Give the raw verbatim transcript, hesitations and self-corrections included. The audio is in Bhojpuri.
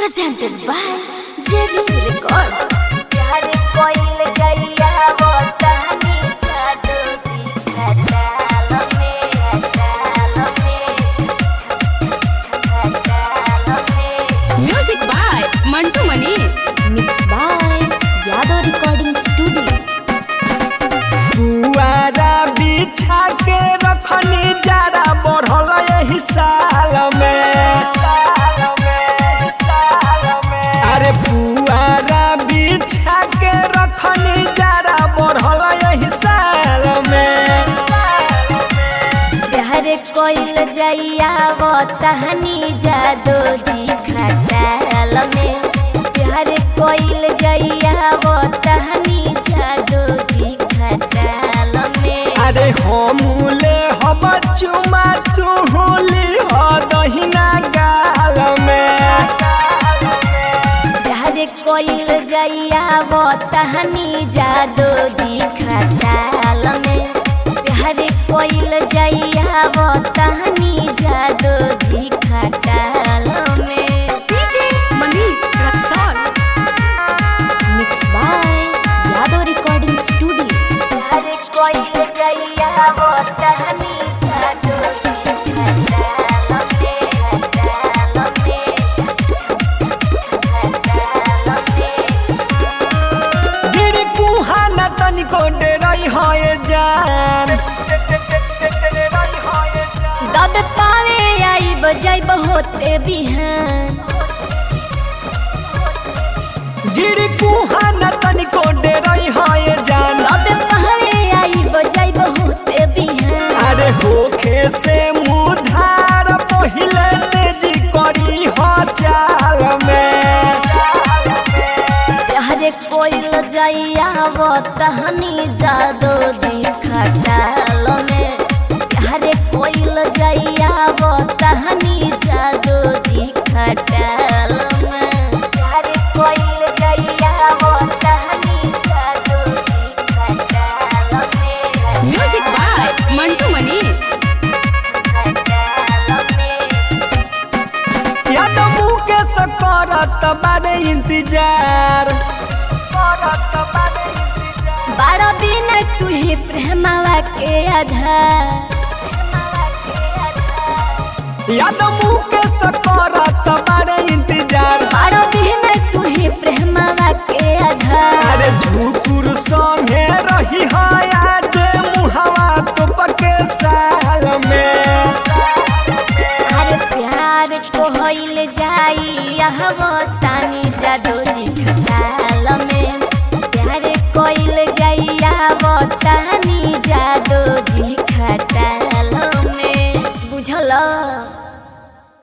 presented by J V Records. प्यार कोइल गैया वो तहनी जादू की खटाल में खटाल में खटाल में। Music by Mantu Manish. Mixed by Yadav Recording Studio. पुआरा बिछा के रखनी जरा बढ़ल यही साल में। अरे पुआरा बिछा के रखनी जरा बढ़ल यही साल में। प्यार कोइल गैया वो तहनी जादू जी खटाल में। प्यार कोइल गैया वो तहनी जादू जी खटाल में। अरे हमूले हम चुमा तू होली हो दहिना गाल में। प्यार कोइल गैया वो तहनी जादू जी खटाल में। प्यार कोइल गैया वो तहनी जादू जी खटाल में। D J Manish Raksol. Mixed by Yadav Recording Studio. प्यार कोइल गैया वो तहनी जादू जी खटाल में खटाल में खटाल में। गिरी कुहा न तनिको डेराई होए जान। दब पावे आई बजाई बहुते बिहान। गिरी कुहा न तनिको डेराई होए जान। दब पावे आई बजाई बहुते बिहान। अरे होखे से मुधार पहिले तेजी करी हो चाल में। प्यार कोइल गैया वो तहनी जादू जी खटाल में। प्यार कोइल गैया वो तहनी जादू जी खटाल में। प्यार कोइल गैया वो तहनी जादू जी खटाल में। Music by Mantu Manish. खटाल में। याद मुके सकरत बारे इंतजार। बारा बिना तुहे प्रेमवा के आधार। याद मुके सकरत बारे इंतजार। बारा बिना तुहे प्रेमवा के आधार। अरे झूठुर संगे रही हो आज मुहवा तो पके साल में। हर प्यार को होइल जाई यहवो तानी जादू जी खटाल में। प्यार कोइल जाई यहवो तानी जादू जी खटाल में। बुझल।